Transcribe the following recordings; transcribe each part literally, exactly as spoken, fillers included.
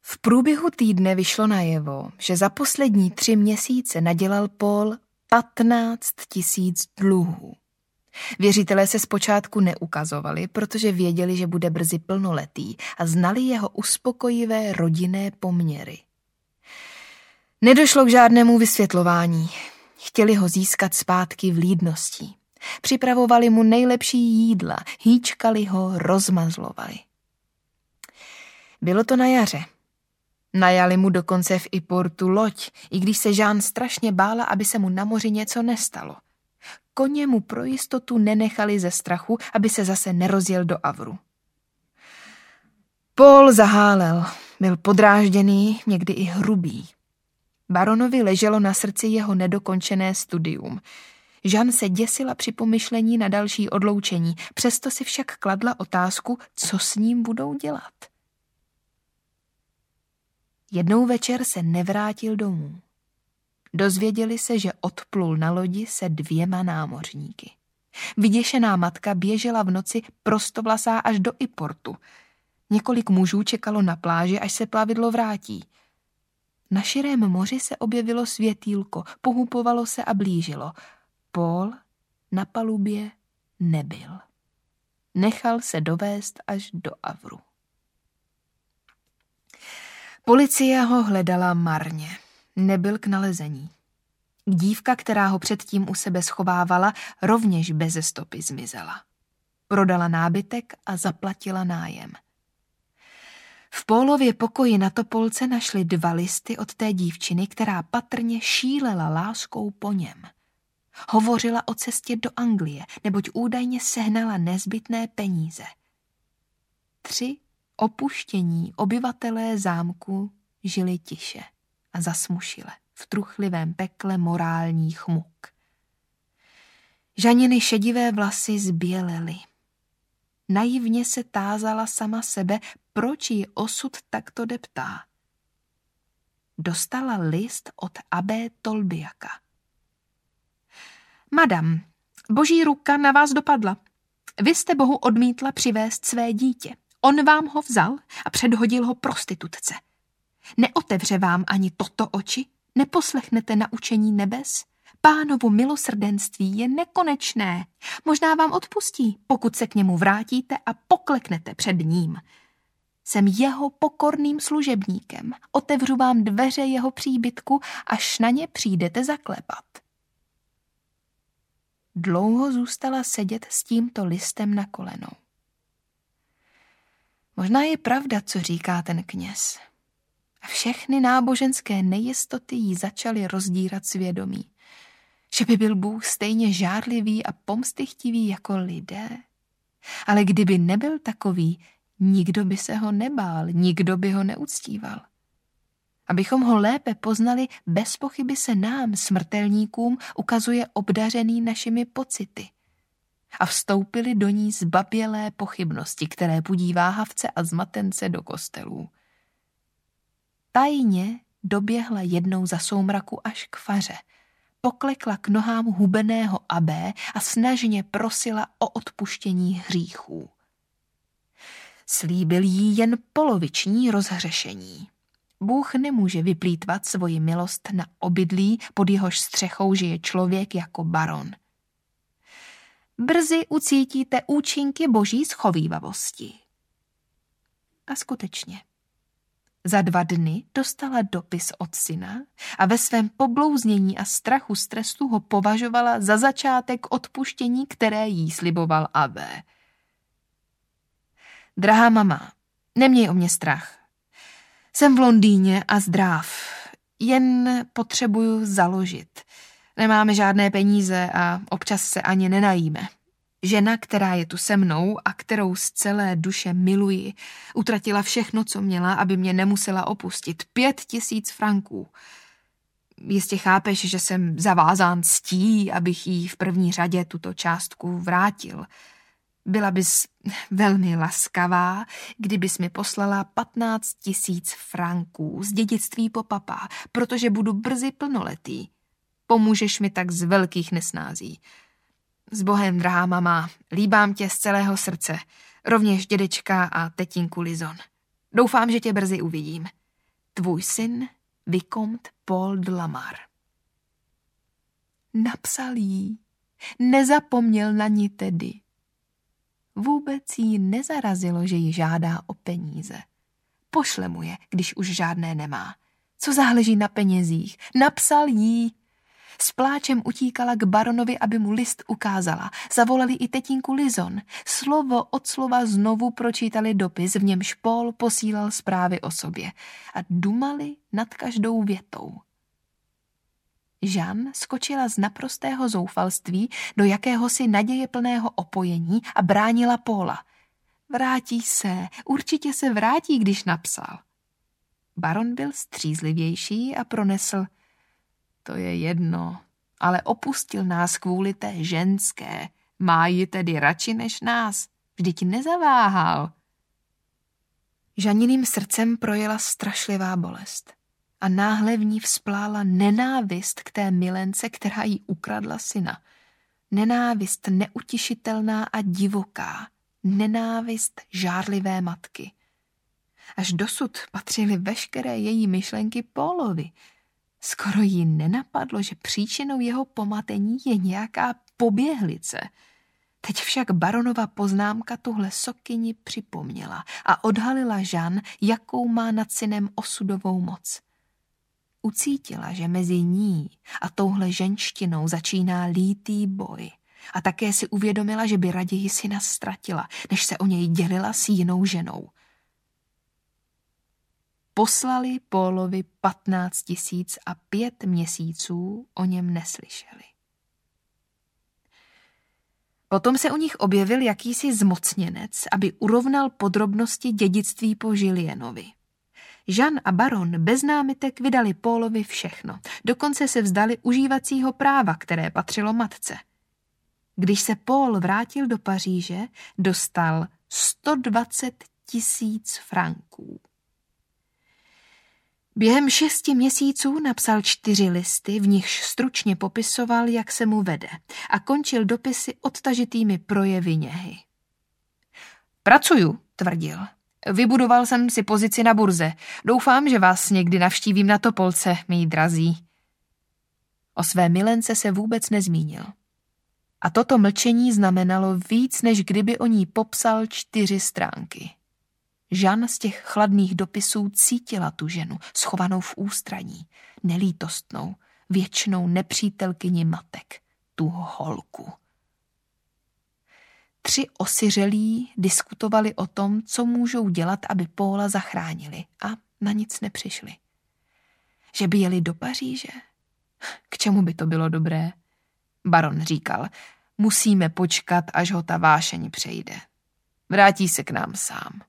V průběhu týdne vyšlo najevo, že za poslední tři měsíce nadělal Paul patnáct tisíc dluhů. Věřitelé se zpočátku neukazovali, protože věděli, že bude brzy plnoletý a znali jeho uspokojivé rodinné poměry. Nedošlo k žádnému vysvětlování. Chtěli ho získat zpátky vlídností. Připravovali mu nejlepší jídla, hýčkali ho, rozmazlovali. Bylo to na jaře. Najali mu dokonce v Yportu loď, i když se Jeanne strašně bála, aby se mu na moři něco nestalo. Koně mu pro jistotu nenechali ze strachu, aby se zase nerozjel do Havru. Paul zahálel, byl podrážděný, někdy i hrubý. Baronovi leželo na srdci jeho nedokončené studium. Jeanne se děsila při pomyšlení na další odloučení, přesto si však kladla otázku, co s ním budou dělat. Jednou večer se nevrátil domů. Dozvěděli se, že odplul na lodi se dvěma námořníky. Vyděšená matka běžela v noci prostovlasá až do Yportu. Několik mužů čekalo na pláži, až se plavidlo vrátí. Na širém moři se objevilo světýlko, pohupovalo se a blížilo. Paul na palubě nebyl. Nechal se dovést až do Havru. Policie ho hledala marně. Nebyl k nalezení. Dívka, která ho předtím u sebe schovávala, rovněž beze stopy zmizela. Prodala nábytek a zaplatila nájem. V Paulově pokoji na Topolce našli dva listy od té dívčiny, která patrně šílela láskou po něm. Hovořila o cestě do Anglie, neboť údajně sehnala nezbytné peníze. Tři opuštění obyvatelé zámku žili tiše a zasmušile v truchlivém pekle morálních muk. Žaniny šedivé vlasy zbělely. Naivně se tázala sama sebe, proč ji osud takto deptá. Dostala list od abbé Tolbiaka. Madam, boží ruka na vás dopadla. Vy jste Bohu odmítla přivést své dítě. On vám ho vzal a předhodil ho prostitutce. Neotevře vám ani toto oči? Neposlechnete naučení nebes? Pánovo milosrdenství je nekonečné. Možná vám odpustí, pokud se k němu vrátíte a pokleknete před ním. Jsem jeho pokorným služebníkem. Otevřu vám dveře jeho příbytku, až na ně přijdete zaklepat. Dlouho zůstala sedět s tímto listem na kolenou. Možná je pravda, co říká ten kněz. A všechny náboženské nejistoty jí začaly rozdírat svědomí. Že by byl Bůh stejně žárlivý a pomstychtivý jako lidé. Ale kdyby nebyl takový, nikdo by se ho nebál, nikdo by ho neuctíval. Abychom ho lépe poznali, bez pochyby se nám, smrtelníkům, ukazuje obdařený našimi pocity. A vstoupili do ní zbabělé pochybnosti, které budí váhavce a zmatence do kostelů. Tajně doběhla jednou za soumraku až k faře. Poklekla k nohám hubeného abbé a snažně prosila o odpuštění hříchů. Slíbil jí jen poloviční rozhřešení. Bůh nemůže vyplýtvat svoji milost na obydlí, pod jehož střechou žije člověk jako baron. Brzy ucítíte účinky boží schovívavosti. A skutečně. Za dva dny dostala dopis od syna a ve svém poblouznění a strachu z trestu ho považovala za začátek odpuštění, které jí sliboval abbé. Drahá mama, neměj o mě strach. Jsem v Londýně a zdrav. Jen potřebuju založit. Nemáme žádné peníze a občas se ani nenajíme. Žena, která je tu se mnou a kterou z celé duše miluji, utratila všechno, co měla, aby mě nemusela opustit. Pět tisíc franků. Jistě chápeš, že jsem zavázán ctí, abych jí v první řadě tuto částku vrátil. Byla bys velmi laskavá, kdybys mi poslala patnáct tisíc franků z dědictví po papa, protože budu brzy plnoletý. Pomůžeš mi tak z velkých nesnází. S Bohem, drahá mama, líbám tě z celého srdce, rovněž dědečka a tetinku Lizon. Doufám, že tě brzy uvidím. Tvůj syn, Vicomte Paul de la Mare. Napsal jí. Nezapomněl na ní tedy. Vůbec jí nezarazilo, že ji žádá o peníze. Pošle mu je, když už žádné nemá. Co záleží na penězích? Napsal jí. S pláčem utíkala k baronovi, aby mu list ukázala. Zavolali i tetínku Lizon. Slovo od slova znovu pročítali dopis, v němž Paul posílal zprávy o sobě. A dumali nad každou větou. Jeanne skočila z naprostého zoufalství do jakéhosi nadějeplného opojení a bránila Paula. Vrátí se, určitě se vrátí, když napsal. Baron byl střízlivější a pronesl: To je jedno, ale opustil nás kvůli té ženské. Má ji tedy radši než nás. Vždyť nezaváhal. Žaniným srdcem projela strašlivá bolest. A náhle v ní vzplála nenávist k té milence, která jí ukradla syna. Nenávist neutišitelná a divoká. Nenávist žárlivé matky. Až dosud patřily veškeré její myšlenky Paulovi. Skoro jí nenapadlo, že příčinou jeho pomatení je nějaká poběhlice. Teď však baronova poznámka tuhle sokyni připomněla a odhalila Jeanne, jakou má nad synem osudovou moc. Ucítila, že mezi ní a touhle ženštinou začíná lítý boj. A také si uvědomila, že by raději syna ztratila, než se o něj dělila s jinou ženou. Poslali Paulovi patnáct tisíc a pět měsíců o něm neslyšeli. Potom se u nich objevil jakýsi zmocněnec, aby urovnal podrobnosti dědictví po Julienovi. Jeanne a baron bez námitek vydali Paulovi všechno, dokonce se vzdali užívacího práva, které patřilo matce. Když se Paul vrátil do Paříže, dostal sto dvacet tisíc franků. Během šesti měsíců napsal čtyři listy, v nichž stručně popisoval, jak se mu vede, a končil dopisy odtažitými projevy něhy. Pracuju, tvrdil. Vybudoval jsem si pozici na burze. Doufám, že vás někdy navštívím na Topolce, mý drazí. O své milence se vůbec nezmínil. A toto mlčení znamenalo víc, než kdyby o ní popsal čtyři stránky. Jeanne z těch chladných dopisů cítila tu ženu, schovanou v ústraní, nelítostnou, věčnou nepřítelkyni matek, tu holku. Tři osiřelí diskutovali o tom, co můžou dělat, aby Paula zachránili, a na nic nepřišli. Že by jeli do Paříže? K čemu by to bylo dobré? Baron říkal, musíme počkat, až ho ta vášeň přejde. Vrátí se k nám sám.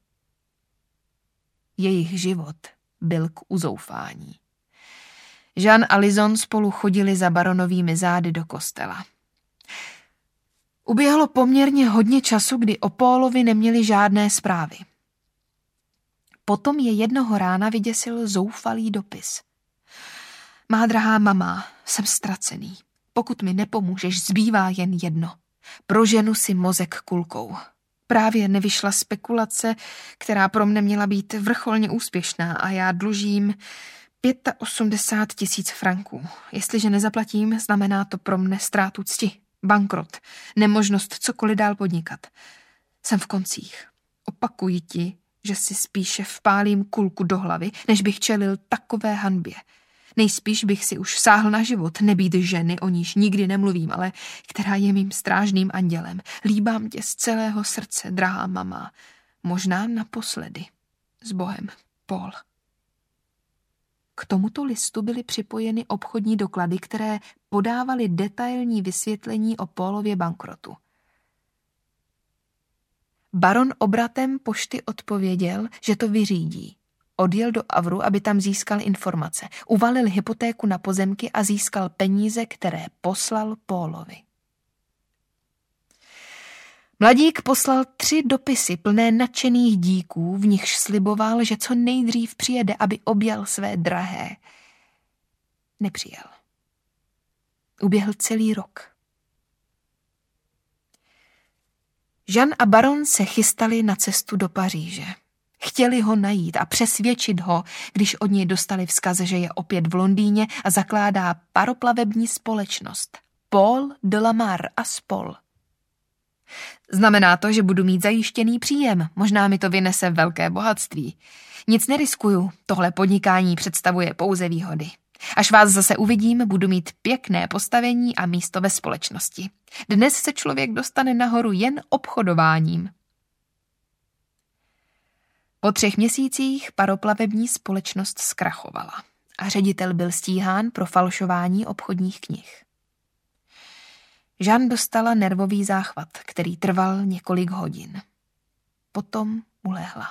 Jejich život byl k uzoufání. Jeanne a Lizon spolu chodili za baronovými zády do kostela. Uběhlo poměrně hodně času, kdy o Paulovi neměli žádné zprávy. Potom je jednoho rána vyděsil zoufalý dopis. Má drahá mama, jsem ztracený. Pokud mi nepomůžeš, zbývá jen jedno. Proženu si mozek kulkou. Právě nevyšla spekulace, která pro mne měla být vrcholně úspěšná, a já dlužím osmdesát pět tisíc franků. Jestliže nezaplatím, znamená to pro mne ztrátu cti, bankrot, nemožnost cokoliv dál podnikat. Jsem v koncích. Opakuji ti, že si spíše vpálím kulku do hlavy, než bych čelil takové hanbě. Nejspíš bych si už sáhl na život, nebýt ženy, o níž nikdy nemluvím, ale která je mým strážným andělem. Líbám tě z celého srdce, drahá mama. Možná naposledy. S Bohem, Paul. K tomuto listu byly připojeny obchodní doklady, které podávaly detailní vysvětlení o Paulově bankrotu. Baron obratem pošty odpověděl, že to vyřídí. Odjel do Havru, aby tam získal informace. Uvalil hypotéku na pozemky a získal peníze, které poslal Paulovi. Mladík poslal tři dopisy plné nadšených díků, v nichž sliboval, že co nejdřív přijede, aby objal své drahé. Nepřijel. Uběhl celý rok. Jeanne a baron se chystali na cestu do Paříže. Chtěli ho najít a přesvědčit ho, když od něj dostali vzkaz, že je opět v Londýně a zakládá paroplavební společnost. Paul de la Mare a spol. Znamená to, že budu mít zajištěný příjem. Možná mi to vynese velké bohatství. Nic neriskuju, tohle podnikání představuje pouze výhody. Až vás zase uvidím, budu mít pěkné postavení a místo ve společnosti. Dnes se člověk dostane nahoru jen obchodováním. Po třech měsících paroplavební společnost zkrachovala a ředitel byl stíhán pro falšování obchodních knih. Jeanne dostala nervový záchvat, který trval několik hodin. Potom ulehla.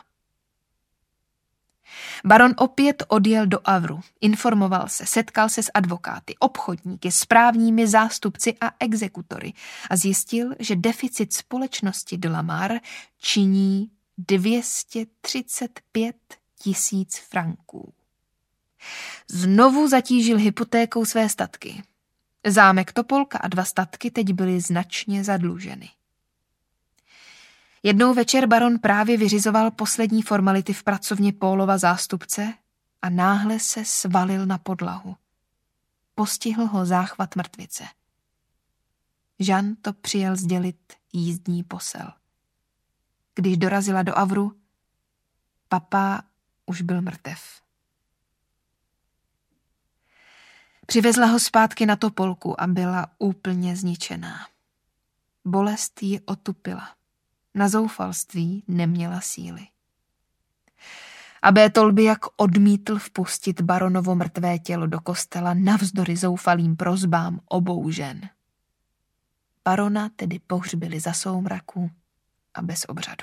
Baron opět odjel do Havru, informoval se, setkal se s advokáty, obchodníky, správními zástupci a exekutory a zjistil, že deficit společnosti de la Mare činí dvě stě třicet pět tisíc franků. Znovu zatížil hypotékou své statky. Zámek Topolka a dva statky teď byly značně zadluženy. Jednou večer baron právě vyřizoval poslední formality v pracovně Paulova zástupce a náhle se svalil na podlahu. Postihl ho záchvat mrtvice. Jeanne to přijel sdělit jízdní posel. Když dorazila do Havru, papa už byl mrtev. Přivezla ho zpátky na Topolku a byla úplně zničená. Bolest ji otupila. Na zoufalství neměla síly. A Bétol by jak odmítl vpustit baronovo mrtvé tělo do kostela navzdory zoufalým prosbám obou žen. Barona tedy pohřbili za soumraku a bez obřadu.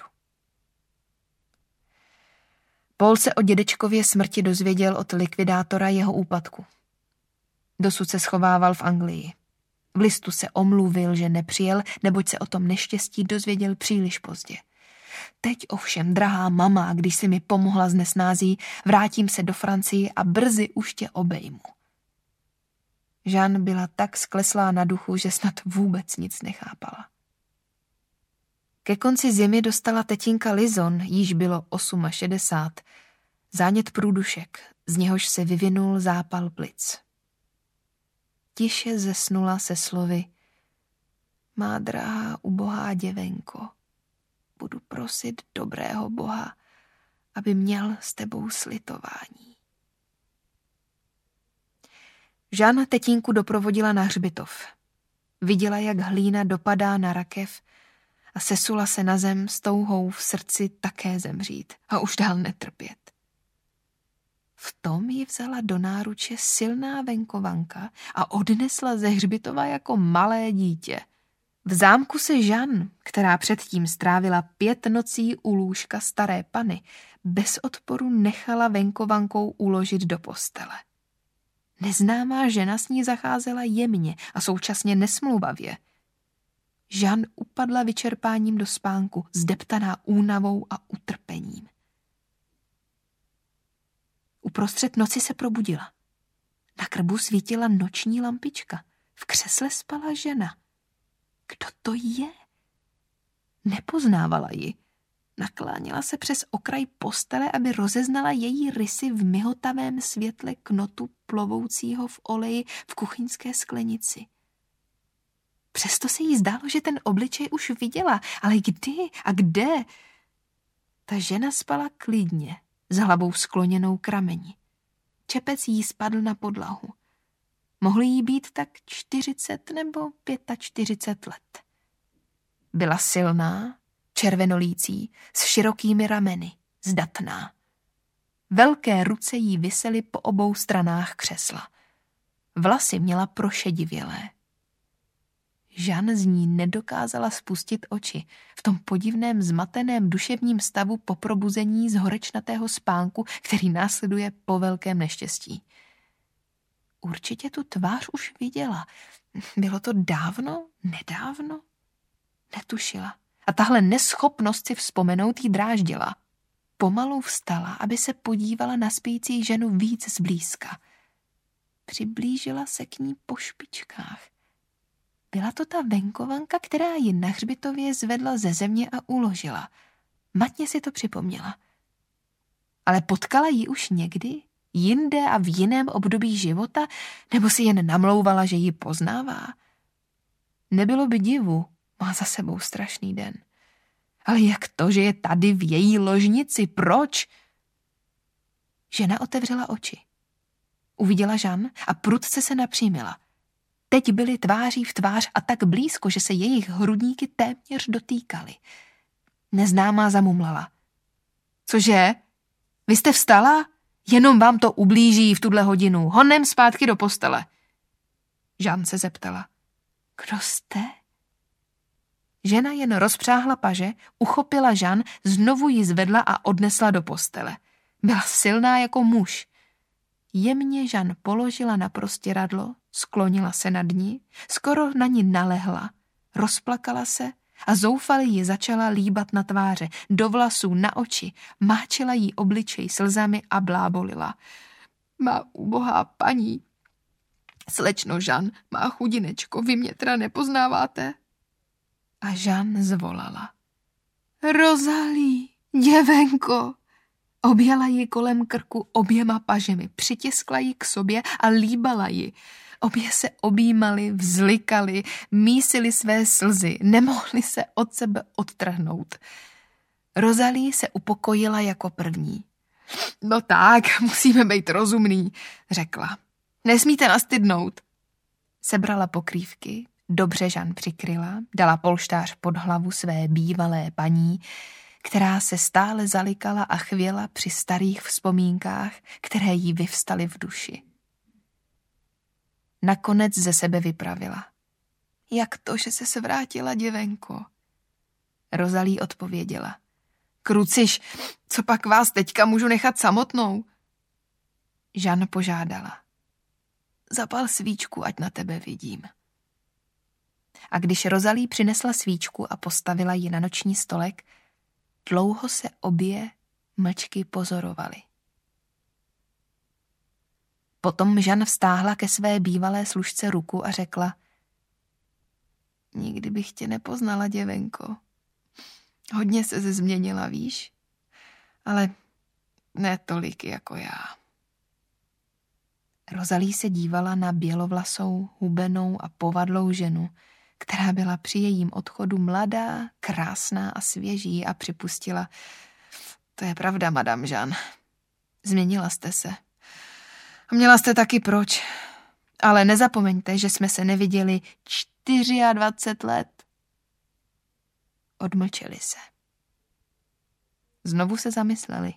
Paul se o dědečkově smrti dozvěděl od likvidátora jeho úpadku. Dosud se schovával v Anglii. V listu se omluvil, že nepřijel, neboť se o tom neštěstí dozvěděl příliš pozdě. Teď ovšem, drahá mama, když si mi pomohla z nesnází, vrátím se do Francii a brzy už tě obejmu. Jeanne byla tak skleslá na duchu, že snad vůbec nic nechápala. Ke konci zimy dostala tetinka Lizon, jíž bylo šedesát osm, zánět průdušek, z něhož se vyvinul zápal plic. Tiše zesnula se slovy: Má drahá ubohá děvenko, budu prosit dobrého Boha, aby měl s tebou slitování. Jeanne tetínku doprovodila na hřbitov. Viděla, jak hlína dopadá na rakev a sesula se na zem s touhou v srdci také zemřít a už dál netrpět. V tom ji vzala do náruče silná venkovanka a odnesla ze hřbitova jako malé dítě. V zámku se Jeanne, která předtím strávila pět nocí u lůžka staré Panny, bez odporu nechala venkovankou uložit do postele. Neznámá žena s ní zacházela jemně a současně nesmluvavě. Jeanne upadla vyčerpáním do spánku, zdeptaná únavou a utrpením. Uprostřed noci se probudila. Na krbu svítila noční lampička. V křesle spala žena. Kdo to je? Nepoznávala ji. Nakláněla se přes okraj postele, aby rozeznala její rysy v mihotavém světle knotu plovoucího v oleji v kuchyňské sklenici. Přesto se jí zdálo, že ten obličej už viděla, ale kdy a kde? Ta žena spala klidně, s hlavou skloněnou k rameni. Čepec jí spadl na podlahu. Mohly jí být tak čtyřicet nebo čtyřicet let. Byla silná, červenolící, s širokými rameny, zdatná. Velké ruce jí visely po obou stranách křesla. Vlasy měla prošedivělé. Jeanne z ní nedokázala spustit oči v tom podivném zmateném duševním stavu po probuzení z horečnatého spánku, který následuje po velkém neštěstí. Určitě tu tvář už viděla. Bylo to dávno, nedávno? Netušila. A tahle neschopnost si vzpomenout jí dráždila. Pomalu vstala, aby se podívala na spící ženu víc zblízka. Přiblížila se k ní po špičkách. Byla to ta venkovanka, která ji na hřbitově zvedla ze země a uložila. Matně si to připomněla. Ale potkala ji už někdy? Jinde a v jiném období života? Nebo si jen namlouvala, že ji poznává? Nebylo by divu, má za sebou strašný den. Ale jak to, že je tady v její ložnici? Proč? Žena otevřela oči. Uviděla Žan a prudce se napřímila. Teď byly tváří v tvář a tak blízko, že se jejich hrudníky téměř dotýkaly. Neznámá zamumlala. Cože? Vy jste vstala? Jenom vám to ublíží v tuhle hodinu. Honem zpátky do postele. Žan se zeptala. Kdo jste? Žena jen rozpřáhla paže, uchopila Žan, znovu ji zvedla a odnesla do postele. Byla silná jako muž. Jemně Žan položila na prostěradlo, sklonila se nad ní, skoro na ní nalehla, rozplakala se a zoufale ji začala líbat na tváře, do vlasů, na oči, máčela jí obličej slzami a blábolila. Má ubohá paní, slečno Žan, má chudinečko, vy mě teda nepoznáváte? A Žan zvolala. Rozalí, děvenko! Objala ji kolem krku oběma pažemi, přitiskla ji k sobě a líbala ji. Obě se objímali, vzlikali, mísili své slzy, nemohli se od sebe odtrhnout. Rozalí se upokojila jako první. No tak, musíme být rozumný, řekla. Nesmíte nastydnout. Sebrala pokrývky, dobře Žan přikryla, dala polštář pod hlavu své bývalé paní, která se stále zalikala a chvěla při starých vzpomínkách, které jí vyvstaly v duši. Nakonec ze sebe vypravila. Jak to, že se vrátila, děvenko? Rozalí odpověděla. Kruciš, co pak vás teďka můžu nechat samotnou? Žan požádala. Zapal svíčku, ať na tebe vidím. A když Rozalí přinesla svíčku a postavila ji na noční stolek, dlouho se obě mlčky pozorovaly. Potom Žan vztáhla ke své bývalé služce ruku a řekla: Nikdy bych tě nepoznala, děvenko. Hodně se změnila, víš? Ale ne tolik jako já. Rozalí se dívala na bělovlasou, hubenou a povadlou ženu, která byla při jejím odchodu mladá, krásná a svěží, a připustila: To je pravda, madame Žan. Změnila jste se. A měla jste taky proč. Ale nezapomeňte, že jsme se neviděli dvacet čtyři let. Odmlčeli se. Znovu se zamysleli.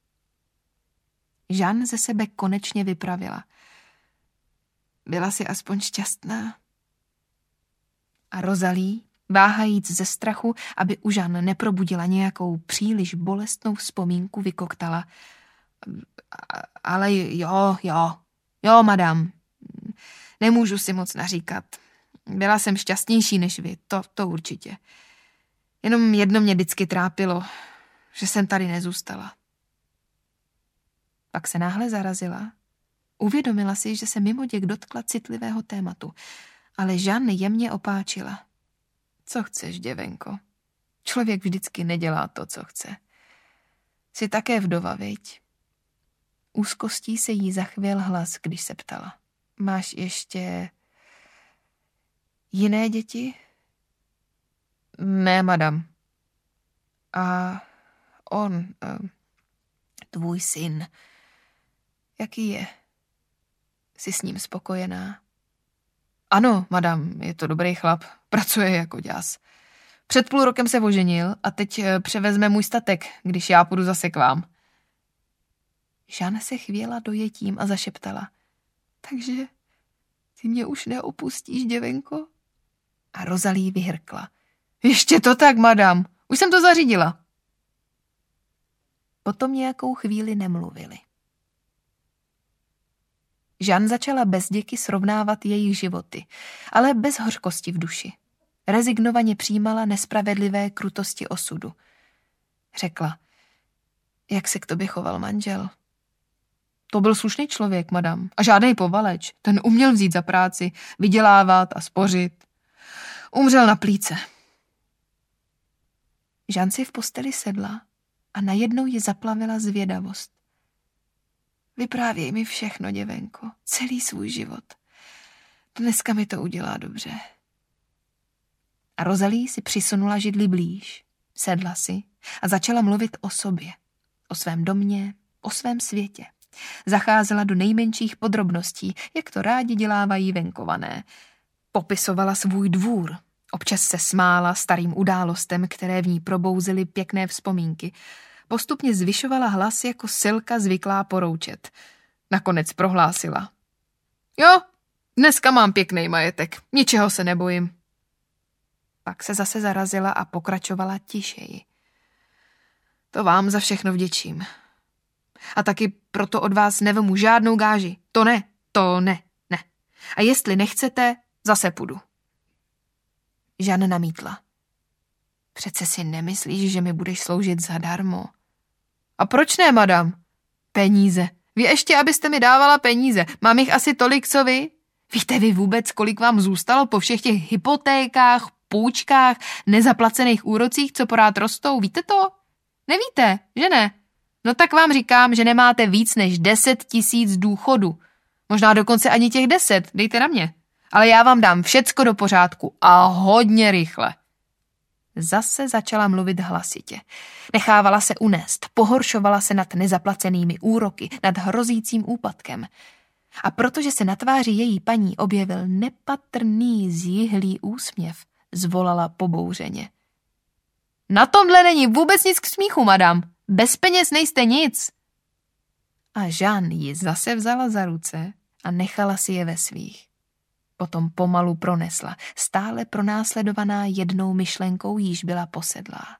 Žan ze sebe konečně vypravila. Byla si aspoň šťastná? A Rozalí, váhajíc ze strachu, aby u Žan neprobudila nějakou příliš bolestnou vzpomínku, vykoktala: Ale jo, jo, jo, madam, nemůžu si moc naříkat. Byla jsem šťastnější než vy, to, to určitě. Jenom jedno mě vždycky trápilo, že jsem tady nezůstala. Pak se náhle zarazila. Uvědomila si, že se mimoděk dotkla citlivého tématu, ale Žan jemně opáčila. Co chceš, děvenko? Člověk vždycky nedělá to, co chce. Jsi také vdova, viď? Úzkostí se jí zachvěl hlas, když se ptala. Máš ještě jiné děti? Ne, madam. A on, tvůj syn, jaký je? Jsi s ním spokojená? Ano, madam, je to dobrý chlap, pracuje jako děs. Před půl rokem se oženil a teď převezme můj statek, když já půjdu zase k vám. Žan se chvěla dojetím a zašeptala. Takže ty mě už neopustíš, děvenko? A Rozalí vyhrkla. Ještě to tak, madam, už jsem to zařídila. Potom nějakou chvíli nemluvili. Žan začala bezděky srovnávat jejich životy, ale bez hořkosti v duši. Rezignovaně přijímala nespravedlivé krutosti osudu. Řekla: Jak se k tobě choval manžel? To byl slušný člověk, madam, a žádnej povaleč. Ten uměl vzít za práci, vydělávat a spořit. Umřel na plíce. Žan si v posteli sedla, a najednou ji zaplavila zvědavost. Vyprávěj mi všechno, děvenko, celý svůj život. Dneska mi to udělá dobře. A Rosalie si přisunula židli blíž, sedla si a začala mluvit o sobě, o svém domě, o svém světě. Zacházela do nejmenších podrobností, jak to rádi dělávají venkované. Popisovala svůj dvůr, občas se smála starým událostem, které v ní probouzely pěkné vzpomínky. Postupně zvyšovala hlas jako Silka zvyklá poroučet. Nakonec prohlásila. Jo, dneska mám pěkný majetek, ničeho se nebojím. Pak se zase zarazila a pokračovala tišeji. To vám za všechno vděčím. A taky proto od vás nevemu žádnou gáži. To ne, to ne, ne. A jestli nechcete, zase půjdu. Jeanne namítla. Přece si nemyslíš, že mi budeš sloužit zadarmo? A proč ne, madam? Peníze. Vy ještě, abyste mi dávala peníze. Mám jich asi tolik, co vy? Víte vy vůbec, kolik vám zůstalo po všech těch hypotékách, půjčkách, nezaplacených úrocích, co porád rostou? Víte to? Nevíte, že ne? No tak vám říkám, že nemáte víc než deset tisíc důchodu. Možná dokonce ani těch deset, dejte na mě. Ale já vám dám všecko do pořádku a hodně rychle. Zase začala mluvit hlasitě. Nechávala se unést, pohoršovala se nad nezaplacenými úroky, nad hrozícím úpadkem. A protože se na tváři její paní objevil nepatrný zjihlý úsměv, zvolala pobouřeně. Na tomhle není vůbec nic k smíchu, madam. Bez peněz nejste nic. A Jeanne ji zase vzala za ruce a nechala si je ve svých. Potom pomalu pronesla, stále pronásledovaná jednou myšlenkou, jíž byla posedlá.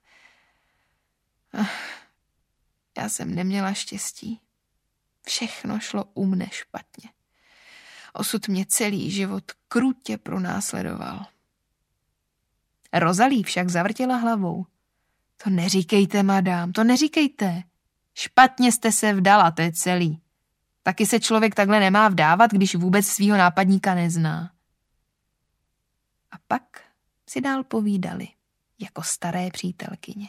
Ach, já jsem neměla štěstí. Všechno šlo u mne špatně. Osud mě celý život krutě pronásledoval. Rosalie však zavrtěla hlavou. To neříkejte, madám, to neříkejte. Špatně jste se vdala, to je celý. Taky se člověk takhle nemá vdávat, když vůbec svýho nápadníka nezná. A pak si dál povídali, jako staré přítelkyně.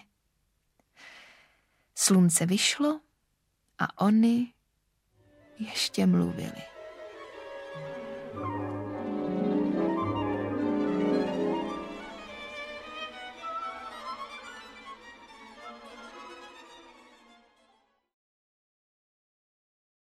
Slunce vyšlo a oni ještě mluvili.